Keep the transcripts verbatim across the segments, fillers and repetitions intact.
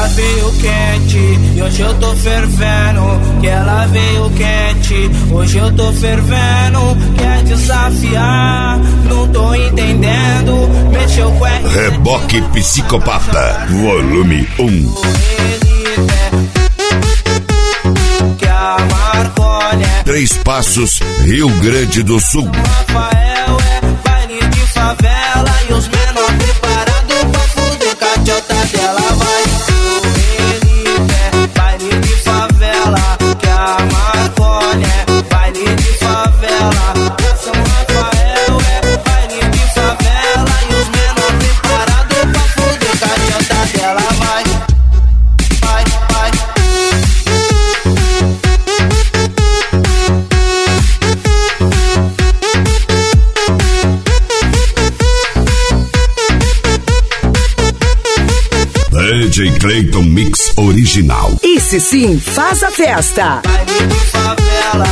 ela veio quente e hoje eu tô fervendo. Que ela veio quente, hoje eu tô fervendo. Quer desafiar, não tô entendendo. Mexeu com a Reboque Psicopata, volume um. Que a Marconi, Três Passos, Rio Grande do Sul. Rafael é baile de favela e os menor preparados pra fuder com a tchota dela. Vai ele é baile de favela. Que a Marconi é baile de favela. São Rafael é baile de favela e os menor preparados pra fuder com a tchota dela. Vai, vai, vai. D J Clayton Mix original. Esse sim faz a festa. Baile de favela.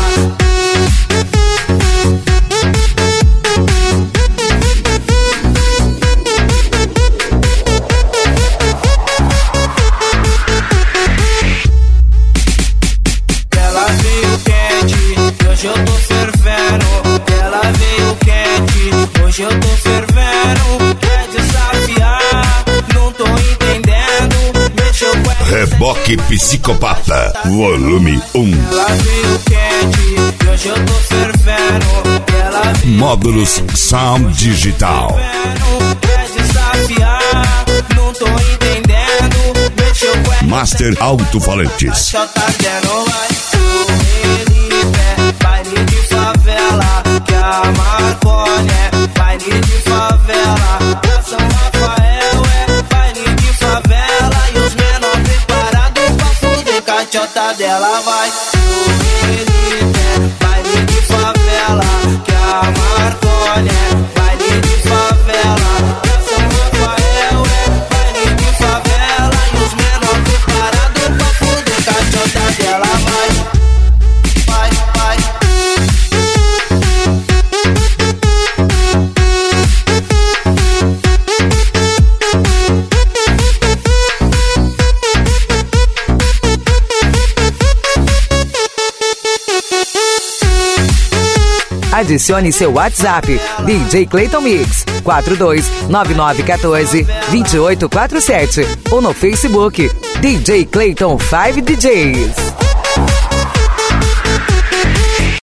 Ela veio quente, hoje eu tô fervendo. Ela veio quente, hoje eu tô fervendo. Quer desafiar, não tô entendendo. Mexeu com a Reboque Psicopata, volume um. Ela veio quente, hoje eu tô fervendo. Ela veio Módulos Sound Digital. fervendo. Quer desafiar, não tô entendendo. Mexeu com a Master Alto-Falantes. só tá tendo vai. Ele é baile de favela. Que a Marconi é baile de favela. São Rafael é baile de favela e os menor preparados pra fuder com a tchota dela. Vai. Ele é baile de favela. Que a Marconi é baile de favela. São Rafael é baile de favela e os menor preparados pra fuder com a tchota dela. Vai, vai, vai. Adicione seu WhatsApp, D J Clayton Mix, quatro dois nove nove um quatro dois oito quatro sete ou no Facebook, D J Clayton cinco D Js.